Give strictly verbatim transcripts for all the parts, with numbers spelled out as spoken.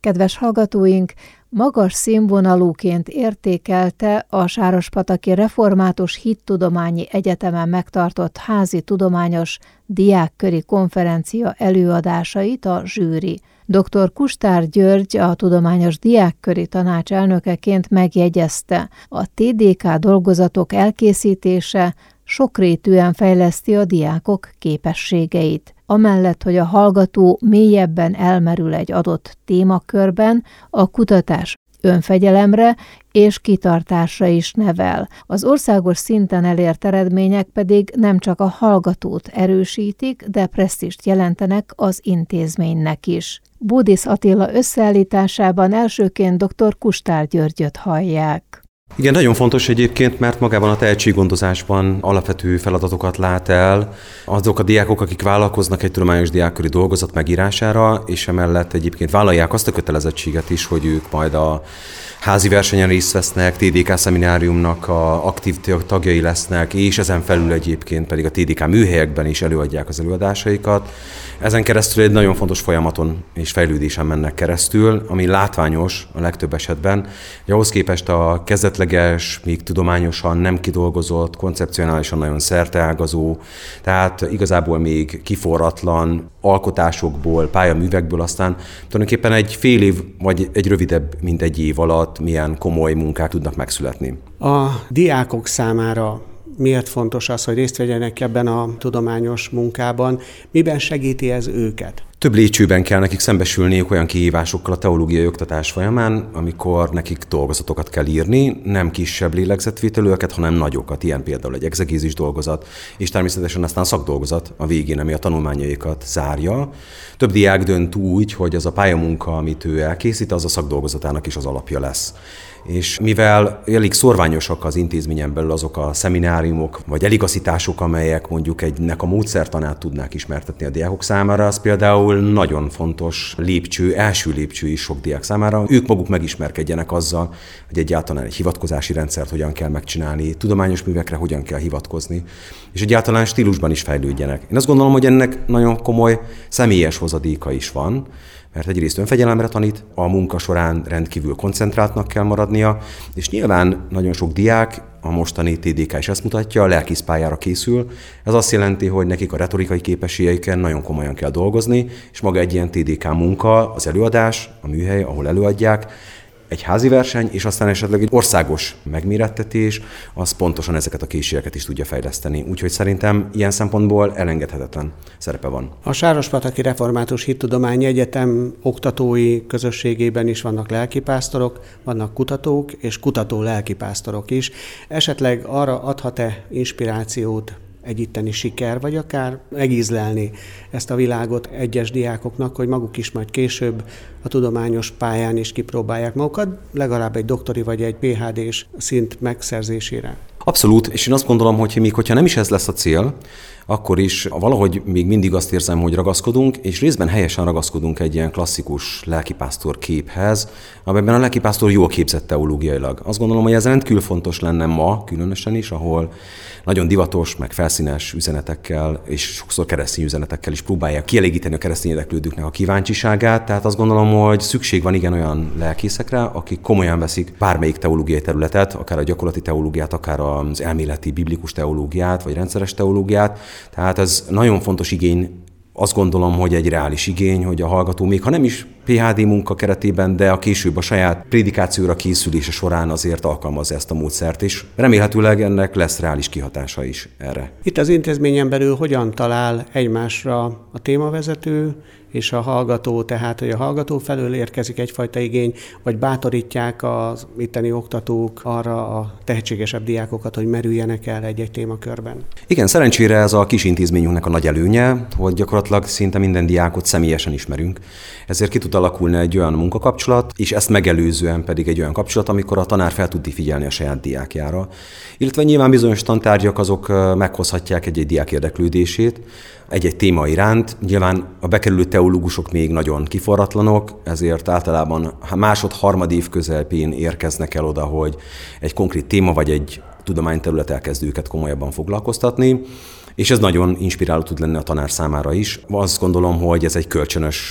Kedves hallgatóink, magas színvonalúként értékelte a Sárospataki Református Hittudományi Egyetemen megtartott házi tudományos diákköri konferencia előadásait a zsűri. doktor Kustár György, a Tudományos Diákköri Tanács elnökeként megjegyezte, a té dé ká dolgozatok elkészítése sokrétűen fejleszti a diákok képességeit. Amellett, hogy a hallgató mélyebben elmerül egy adott témakörben, a kutatás önfegyelemre és kitartásra is nevel. Az országos szinten elért eredmények pedig nem csak a hallgatót erősítik, de presztízst jelentenek az intézménynek is. Bódis Attila összeállításában elsőként doktor Kustár Györgyöt hallják. Igen, nagyon fontos egyébként, mert magában a tehetséggondozásban alapvető feladatokat lát el azok a diákok, akik vállalkoznak egy tudományos diákköri dolgozat megírására, és emellett egyébként vállalják azt a kötelezettséget is, hogy ők majd a házi versenyen részt vesznek, té dé ká szemináriumnak a aktív tagjai lesznek, és ezen felül egyébként pedig a té dé ká műhelyekben is előadják az előadásaikat. Ezen keresztül egy nagyon fontos folyamaton és fejlődésen mennek keresztül, ami látványos a legtöbb esetben, hogy ahhoz képest a kezdetleges, még tudományosan nem kidolgozott, koncepcionálisan nagyon szerteágazó, tehát igazából még kiforratlan alkotásokból, pályaművekből aztán tulajdonképpen egy fél év vagy egy rövidebb, mint egy év alatt milyen komoly munkák tudnak megszületni. A diákok számára miért fontos az, hogy részt vegyenek ebben a tudományos munkában? Miben segíti ez őket? Több lépcsőben kell nekik szembesülniük olyan kihívásokkal a teológiai oktatás folyamán, amikor nekik dolgozatokat kell írni, nem kisebb lélegzetvételőeket, hanem nagyokat, ilyen például egy egzegézis dolgozat, és természetesen aztán szakdolgozat a végén, ami a tanulmányaikat zárja. Több diák dönt úgy, hogy az a pályamunka, amit ő elkészít, az a szakdolgozatának is az alapja lesz. És mivel elég szorványosak az intézményen belül azok a szemináriumok, vagy eligazítások, amelyek mondjuk egynek a módszertanát tudnák ismertetni a diákok számára, az például nagyon fontos lépcső, első lépcső is sok diák számára. Ők maguk megismerkedjenek azzal, hogy egyáltalán egy hivatkozási rendszert hogyan kell megcsinálni, tudományos művekre hogyan kell hivatkozni, és egyáltalán stílusban is fejlődjenek. Én azt gondolom, hogy ennek nagyon komoly személyes hozadéka is van, mert egyrészt önfegyelemre tanít, a munka során rendkívül koncentráltnak kell maradnia, és nyilván nagyon sok diák, a mostani té dé ká is ezt mutatja, a lelkészpályára készül. Ez azt jelenti, hogy nekik a retorikai képességeiken nagyon komolyan kell dolgozni, és maga egy ilyen té dé ká munka, az előadás, a műhely, ahol előadják, egy házi verseny, és aztán esetleg egy országos megmérettetés, az pontosan ezeket a készségeket is tudja fejleszteni. Úgyhogy szerintem ilyen szempontból elengedhetetlen szerepe van. A Sárospataki Református Hittudományi Egyetem oktatói közösségében is vannak lelkipásztorok, vannak kutatók és kutató lelkipásztorok is. Esetleg arra adhat-e inspirációt egy itteni siker, vagy akár megízlelni ezt a világot egyes diákoknak, hogy maguk is majd később a tudományos pályán is kipróbálják magukat, legalább egy doktori vagy egy pé há dés szint megszerzésére? Abszolút, és én azt gondolom, hogy még hogyha nem is ez lesz a cél, akkor is valahogy még mindig azt érzem, hogy ragaszkodunk, és részben helyesen ragaszkodunk egy ilyen klasszikus lelkipásztor képhez, amelyben a lelkipásztor jól képzett teológiailag. Azt gondolom, hogy ez rendkívül fontos lenne ma, különösen is, ahol nagyon divatos, meg felszínes üzenetekkel, és sokszor keresztény üzenetekkel is próbálják kielégíteni a keresztény érdeklődőknek a kíváncsiságát. Tehát azt gondolom, hogy szükség van igen olyan lelkészekre, akik komolyan veszik bármelyik teológiai területet, akár a gyakorlati teológiát, akár az elméleti biblikus teológiát, vagy rendszeres teológiát. Tehát ez nagyon fontos igény. Azt gondolom, hogy egy reális igény, hogy a hallgató még ha nem is pé há dé munka keretében, de a később a saját prédikációra készülése során azért alkalmazza ezt a módszert, és remélhetőleg ennek lesz reális kihatása is erre. Itt az intézményen belül hogyan talál egymásra a témavezető és a hallgató, tehát hogy a hallgató felől érkezik egyfajta igény, vagy bátorítják az itteni oktatók arra a tehetségesebb diákokat, hogy merüljenek el egy-egy témakörben? Igen, szerencsére ez a kis intézményünknek a nagy előnye, hogy gyakorlatilag szinte minden diákot személyesen ismerünk. Ezért ki tud alakulni egy olyan munkakapcsolat, és ezt megelőzően pedig egy olyan kapcsolat, amikor a tanár fel tud figyelni a saját diákjára. Illetve nyilván bizonyos tantárgyak azok meghozhatják egy-egy diák érdeklődését egy-egy téma iránt. Nyilván a bekerülő teológusok még nagyon kiforratlanok, ezért általában másod-harmad év közepén érkeznek el oda, hogy egy konkrét téma vagy egy tudományterület elkezd őket komolyabban foglalkoztatni, és ez nagyon inspiráló tud lenni a tanár számára is. Azt gondolom, hogy ez egy kölcsönös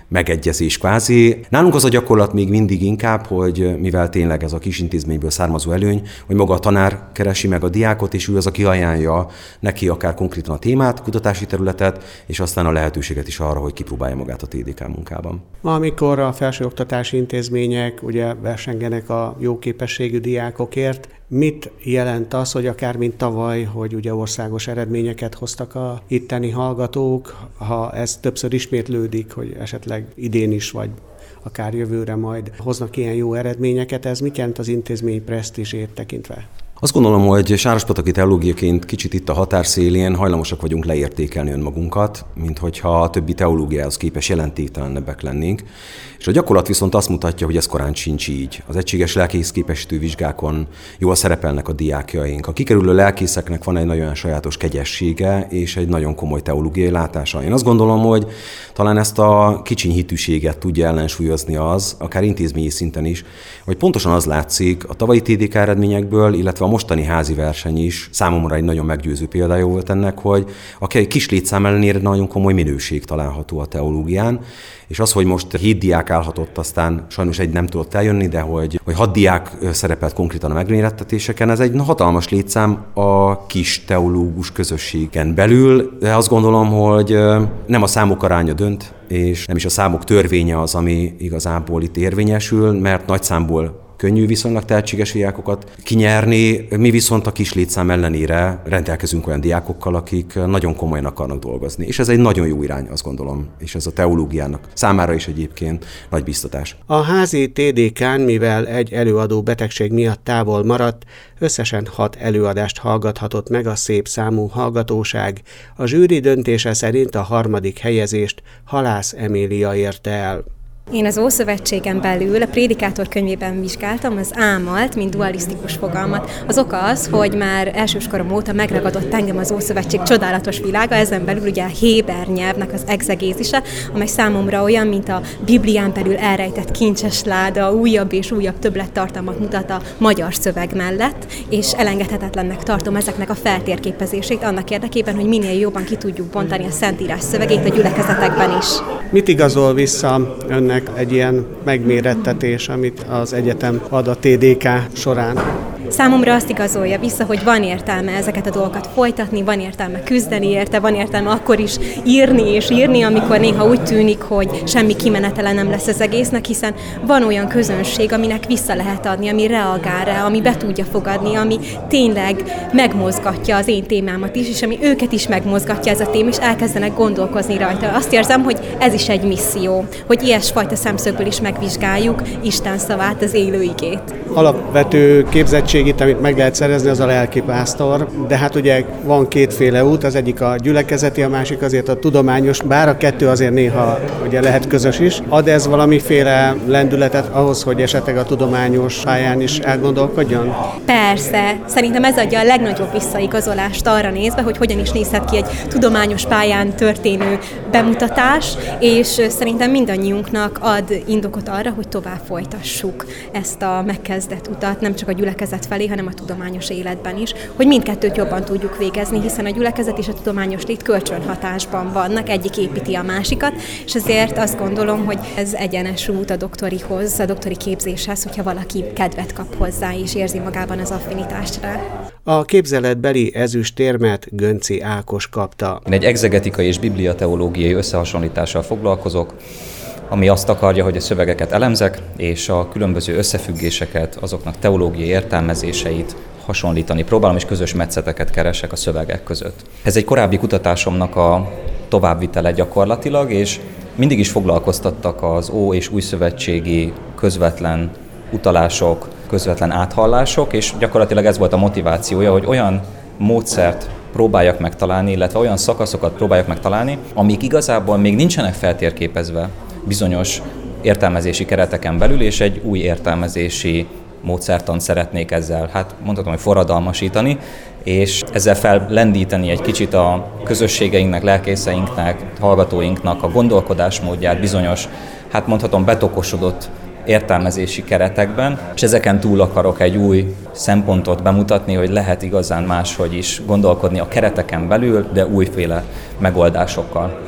megegyezés kvázi. Nálunk az a gyakorlat még mindig inkább, hogy mivel tényleg ez a kis intézményből származó előny, hogy maga a tanár keresi meg a diákot, és ő az, aki ajánlja neki akár konkrétan a témát, kutatási területet, és aztán a lehetőséget is arra, hogy kipróbálja magát a té dé ká munkában. Amikor a felsőoktatási intézmények ugye versengenek a jó képességű diákokért, mit jelent az, hogy akár mint tavaly, hogy ugye országos eredményeket hoztak a itteni hallgatók, ha ez többször ismétlődik, hogy esetleg idén is, vagy akár jövőre majd hoznak ilyen jó eredményeket, ez mit jelent az intézmény presztízsét tekintve? Azt gondolom, hogy sárospataki teológiaként kicsit itt a határszélén hajlamosak vagyunk leértékelni önmagunkat, mint hogyha a többi teológiához képes jelentéktelenebbek lennénk. És a gyakorlat viszont azt mutatja, hogy ez korán sincs így. Az egységes lelkész képesítő vizsgákon jól szerepelnek a diákjaink. A kikerülő lelkészeknek van egy nagyon sajátos kegyessége és egy nagyon komoly teológiai látása. Én azt gondolom, hogy talán ezt a kicsiny hitűséget tudja ellensúlyozni az, akár intézményi szinten is, hogy pontosan az látszik a tavalyi té dé ká eredményekből, illetve a mostani házi verseny is számomra egy nagyon meggyőző példája volt ennek, hogy a kis létszám ellenére nagyon komoly minőség található a teológián, és az, hogy most hét diák állhatott, aztán sajnos egy nem tudott eljönni, de hogy, hogy hat diák szerepelt konkrétan a megmérettetéseken, ez egy hatalmas létszám a kis teológus közösségen belül, de azt gondolom, hogy nem a számok aránya dönt, és nem is a számok törvénye az, ami igazából itt érvényesül, mert nagy számból könnyű viszonylag tehetséges diákokat kinyerni, mi viszont a kis létszám ellenére rendelkezünk olyan diákokkal, akik nagyon komolyan akarnak dolgozni. És ez egy nagyon jó irány, azt gondolom, és ez a teológiának számára is egyébként nagy biztatás. A házi té dé kán, mivel egy előadó betegség miatt távol maradt, összesen hat előadást hallgathatott meg a szép számú hallgatóság. A zsűri döntése szerint a harmadik helyezést Halász Emília érte el. Én az Ószövetségen belül a Prédikátor könyvében vizsgáltam az álmalt, mint dualisztikus fogalmat. Az oka az, hogy már elsőskorom óta megragadott engem az Ószövetség csodálatos világa, ezen belül ugye a héber nyelvnek az exegézise, amely számomra olyan, mint a Biblián belül elrejtett kincses láda, újabb és újabb többlettartalmat mutat a magyar szöveg mellett, és elengedhetetlennek tartom ezeknek a feltérképezését annak érdekében, hogy minél jobban ki tudjuk bontani a Szentírás szövegét a gyülekezetekben is. Mit igazol vissza önnek egy ilyen megmérettetés, amit az egyetem ad a té dé ká során? Számomra azt igazolja vissza, hogy van értelme ezeket a dolgokat folytatni, van értelme küzdeni érte, van értelme akkor is írni és írni, amikor néha úgy tűnik, hogy semmi kimenetele nem lesz az egésznek, hiszen van olyan közönség, aminek vissza lehet adni, ami reagál rá, ami be tudja fogadni, ami tényleg megmozgatja az én témámat is, és ami őket is megmozgatja ez a téma, és elkezdenek gondolkozni rajta. Azt érzem, hogy ez is egy misszió, hogy ilyesfajta szemszögből is megvizsgáljuk Isten szavát, az élő igét. Alapvető képzettségét, amit meg lehet szerezni, az a lelkipásztor, de hát ugye van kétféle út, az egyik a gyülekezeti, a másik azért a tudományos, bár a kettő azért néha ugye lehet közös is. Ad ez valamiféle lendületet ahhoz, hogy esetleg a tudományos pályán is elgondolkodjon? Persze, szerintem ez adja a legnagyobb visszaigazolást arra nézve, hogy hogyan is nézhet ki egy tudományos pályán történő bemutatás, és szerintem mindannyiunknak ad indokot arra, hogy tovább folytassuk ezt a megkezdett utat, nem csak a gyülekezet felé, hanem a tudományos életben is, hogy mindkettőt jobban tudjuk végezni, hiszen a gyülekezet és a tudományos lét kölcsönhatásban vannak, egyik építi a másikat, és ezért azt gondolom, hogy ez egyenes út a doktorihoz, a doktori képzéshez, hogyha valaki kedvet kap hozzá és érzi magában az affinitást rá. A képzeletbeli ezüstérmet Gönci Ákos kapta. Én egy egzegetikai és bibliateológiai összehasonlítással foglalkozok, ami azt akarja, hogy a szövegeket elemzek, és a különböző összefüggéseket, azoknak teológiai értelmezéseit hasonlítani próbálom, és közös metszeteket keresek a szövegek között. Ez egy korábbi kutatásomnak a továbbvitele gyakorlatilag, és mindig is foglalkoztattak az ó- és újszövetségi közvetlen utalások, közvetlen áthallások, és gyakorlatilag ez volt a motivációja, hogy olyan módszert próbáljak megtalálni, illetve olyan szakaszokat próbáljak megtalálni, amik igazából még nincsenek feltérképezve bizonyos értelmezési kereteken belül, és egy új értelmezési módszertant szeretnék ezzel, hát mondhatom, hogy forradalmasítani, és ezzel fellendíteni egy kicsit a közösségeinknek, lelkészeinknek, hallgatóinknak a gondolkodásmódját bizonyos, hát mondhatom, betokosodott értelmezési keretekben, és ezeken túl akarok egy új szempontot bemutatni, hogy lehet igazán máshogy is gondolkodni a kereteken belül, de újféle megoldásokkal.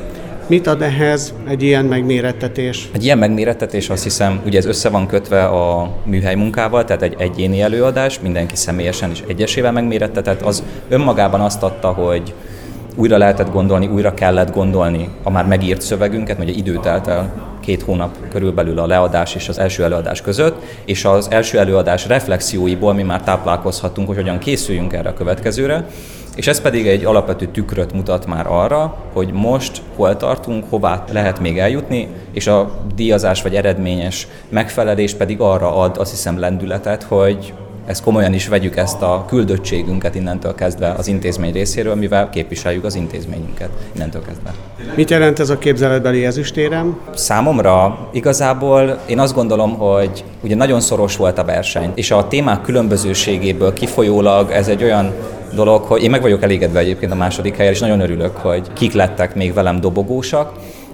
Mit ad ehhez egy ilyen megmérettetés? Egy ilyen megmérettetés, azt hiszem, ugye ez össze van kötve a műhely munkával, tehát egy egyéni előadás, mindenki személyesen és egyesével megmérettetett, az önmagában azt adta, hogy újra lehetett gondolni, újra kellett gondolni a már megírt szövegünket, mert ugye idő telt el két hónap körülbelül a leadás és az első előadás között, és az első előadás reflexióiból mi már táplálkozhatunk, hogy hogyan készüljünk erre a következőre, és ez pedig egy alapvető tükröt mutat már arra, hogy most hol tartunk, hová lehet még eljutni, és a díjazás vagy eredményes megfelelés pedig arra ad, azt hiszem, lendületet, hogy ezt komolyan is vegyük, ezt a küldöttségünket innentől kezdve az intézmény részéről, mivel képviseljük az intézményünket innentől kezdve. Mit jelent ez a képzeletbeli ezüstérem? Számomra igazából én azt gondolom, hogy ugye nagyon szoros volt a verseny, és a témák különbözőségéből kifolyólag ez egy olyan dolog, hogy én meg vagyok elégedve egyébként a második helyen, és nagyon örülök, hogy kik lettek még velem dobogósak,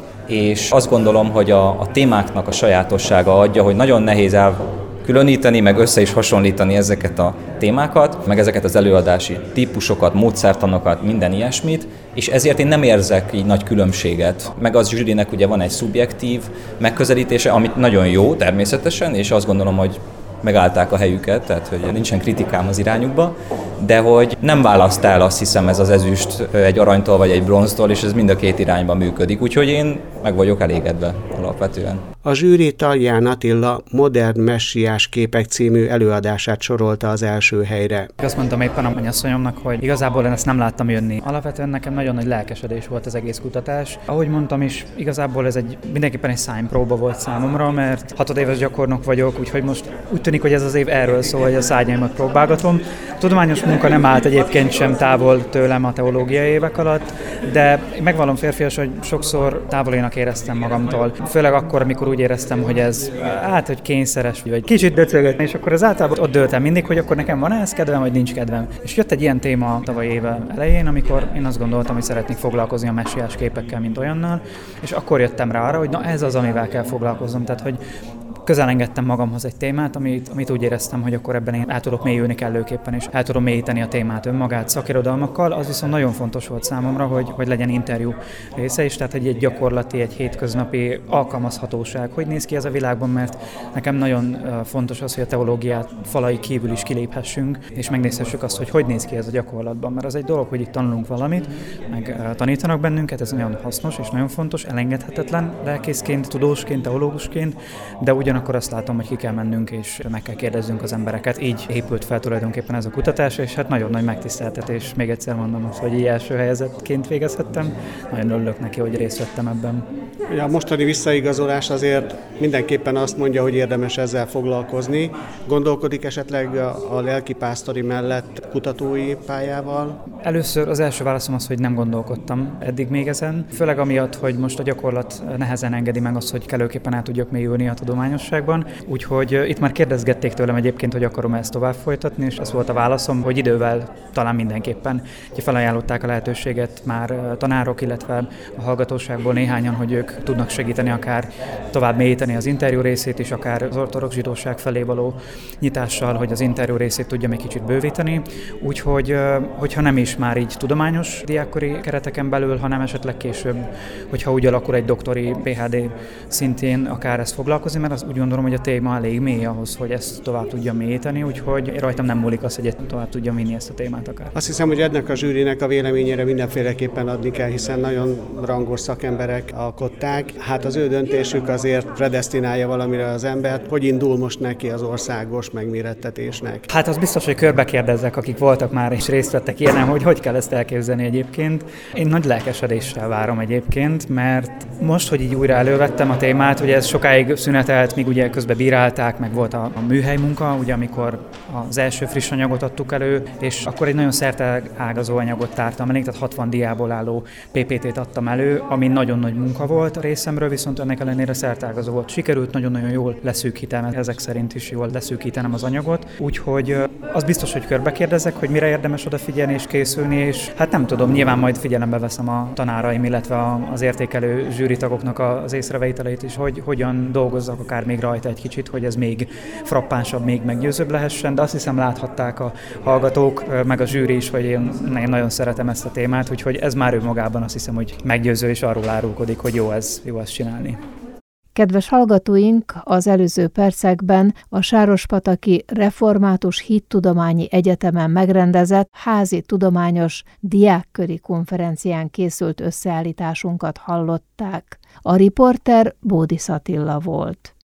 és azt gondolom, hogy a, a témáknak a sajátossága adja, hogy nagyon nehéz elkülöníteni, meg össze is hasonlítani ezeket a témákat, meg ezeket az előadási típusokat, módszertanokat, minden ilyesmit, és ezért én nem érzek így nagy különbséget. Meg az zsűrinek ugye van egy szubjektív megközelítése, amit nagyon jó természetesen, és azt gondolom, hogy megállták a helyüket, tehát hogy nincsen kritikám az irányukba, de hogy nem választ el, azt hiszem, ez az ezüst egy aranytól vagy egy bronztól, és ez mind a két irányba működik, úgyhogy én meg vagyok elégedve alapvetően. A zsűri Talján Attila Modern messiás képek című előadását sorolta az első helyre. Azt mondtam éppen a mennyasszonyomnak, hogy igazából én ezt nem láttam jönni. Alapvetően nekem nagyon nagy lelkesedés volt az egész kutatás. Ahogy mondtam is, igazából ez egy mindenképpen egy szárnypróba volt számomra, mert hatodéves gyakornok vagyok, úgyhogy most úgy tűnik, hogy ez az év erről szól, hogy a szárnyaimat próbálgatom. A tudományos munka nem állt egyébként sem távol tőlem a teológiai évek alatt, de megvallom férfias, hogy sokszor távolénak éreztem magamtól. Főleg akkor, amikor úgy éreztem, hogy ez hát, hogy kényszeres, vagy kicsit döcögött, és akkor az általában ott dőltem mindig, hogy akkor nekem van ez kedvem, vagy nincs kedvem. És jött egy ilyen téma tavaly éve elején, amikor én azt gondoltam, hogy szeretnék foglalkozni a messiás képekkel, mint olyannal, és akkor jöttem rá arra, hogy na ez az, amivel kell foglalkoznom, tehát hogy közel engedtem magamhoz egy témát, amit, amit úgy éreztem, hogy akkor ebben én el tudok mélyülni kellőképpen, és el tudom mélyíteni a témát önmagát szakirodalmakkal. Az viszont nagyon fontos volt számomra, hogy, hogy legyen interjú része is, tehát egy, egy gyakorlati, egy hétköznapi alkalmazhatóság. Hogy néz ki ez a világban, mert nekem nagyon fontos az, hogy a teológiát falai kívül is kiléphessünk, és megnézhessük azt, hogy hogy néz ki ez a gyakorlatban. Mert az egy dolog, hogy itt tanulunk valamit, meg tanítanak bennünket, ez nagyon hasznos és nagyon fontos, elengedhetetlen lelkészként, tudósként, teológusként, de ugyan Ugyanakkor azt látom, hogy ki kell mennünk, és meg kell kérdezzünk az embereket. Így épült fel tulajdonképpen ez a kutatás, és hát nagyon nagy megtiszteltetés. Még egyszer mondom azt, hogy így első helyezettként végezhettem. Nagyon örülök neki, hogy részt vettem ebben. A mostani visszaigazolás azért mindenképpen azt mondja, hogy érdemes ezzel foglalkozni. Gondolkodik esetleg a, a lelkipásztori mellett kutatói pályával? Először az első válaszom az, hogy nem gondolkodtam eddig még ezen. Főleg amiatt, hogy most a gyakorlat nehezen engedi meg azt, hogy kellőképpen át tudjak mélyülni a tudományosságban. Úgyhogy itt már kérdezgették tőlem egyébként, hogy akarom ezt tovább folytatni, és az volt a válaszom, hogy idővel talán mindenképpen. Úgyhogy felajánlották a lehetőséget már tanárok, illetve a hallgatóságból néhányan, hogy ők tudnak segíteni akár tovább mélyíteni az interjú részét is, akár az ortodox zsidóság felé való nyitással, hogy az interjú részét tudja még kicsit bővíteni. Úgyhogy, hogyha nem is már így tudományos diákkori kereteken belül, hanem esetleg később, hogyha úgy alakul egy doktori pé há dé szintén akár ezt foglalkozni, mert azt úgy gondolom, hogy a téma elég mély ahhoz, hogy ezt tovább tudja mélyíteni, úgyhogy rajtam nem múlik az, hogy tovább tudja vinni ezt a témát akár. Azt hiszem, hogy ennek a zsűrinek a véleményére mindenféleképpen adni kell, hiszen nagyon rangos szakemberek alkották. Hát az ő döntésük azért predesztinálja valamire az embert. Hogy indul most neki az országos megmérettetésnek? Hát az biztos, hogy körbe kérdezzek, akik voltak már és részt vettek ilyenen, hogy hogy kell ezt elképzelni egyébként. Én nagy lelkesedéssel várom egyébként, mert most, hogy így újra elővettem a témát, ugye ez sokáig szünetelt, míg ugye közben bírálták, meg volt a, a műhely munka, ugye amikor az első friss anyagot adtuk elő, és akkor egy nagyon szerteágazó anyagot tártam elég, tehát hatvan diából álló pé pé té-t adtam elő, ami nagyon nagy munka volt a részemről, viszont ennek ellenére szerteágazó volt. Sikerült nagyon-nagyon jól leszűkítenem, ezek szerint is jól leszűkítenem az anyagot, úgyhogy az biztos, hogy körbe kérdezek, hogy mire érdemes odafigyelni és készülni, és hát nem tudom, nyilván majd figyelembe veszem a tanáraim, illetve az értékelő zsűritagoknak az észrevételeit is, hogy hogyan dolgozzak akár még rajta egy kicsit, hogy ez még frappánsabb, még meggyőzőbb lehessen, de azt hiszem láthatták a hallgatók, meg a zsűri is, hogy én, én nagyon szeretem ezt a témát, úgyhogy ez már önmagában azt hiszem, hogy meggyőző és arról árulkodik, hogy jó ez, jó ezt csinálni. Kedves hallgatóink, az előző percekben a Sárospataki Református Hittudományi Egyetemen megrendezett házi tudományos diákköri konferencián készült összeállításunkat hallották. A riporter Bódis Attila volt.